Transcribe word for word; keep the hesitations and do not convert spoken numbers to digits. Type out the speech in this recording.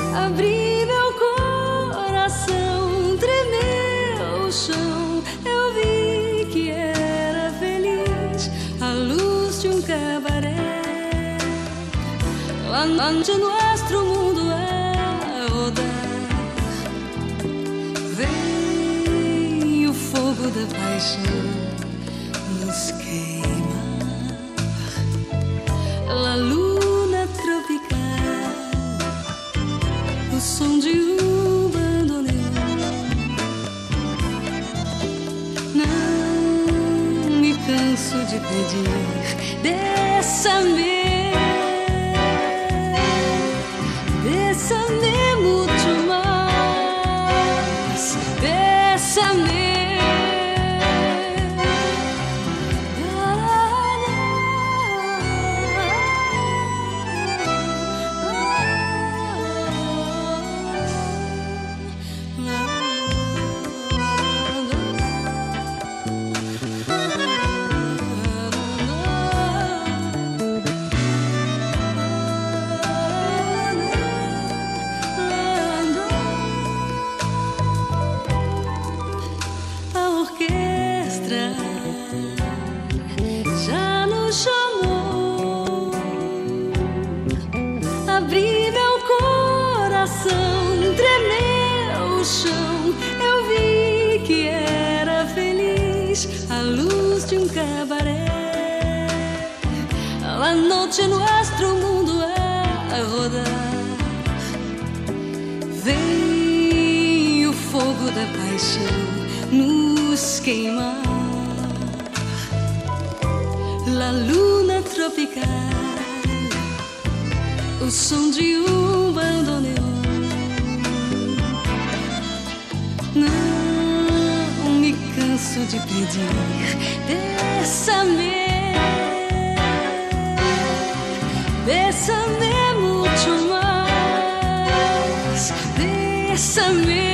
Abri meu coração, tremeu o chão. Eu vi que era feliz à luz de um cabaré, lá onde nosso mundo é rodar. Vem o fogo da paixão nos queimar, la luna tropical, o som de um bandoneon. Não me canso de pedir, bésame, bésame muito mais, bésame. Já nos chamou, abri meu coração, tremeu o chão. Eu vi que era feliz à luz de um cabaré, la noche nuestro mundo a rodar. Vem o fogo da paixão nos queimar, la luna tropical, o som de um bandoneon. Não me canso de pedir, bésame, bésame muito mais, bésame.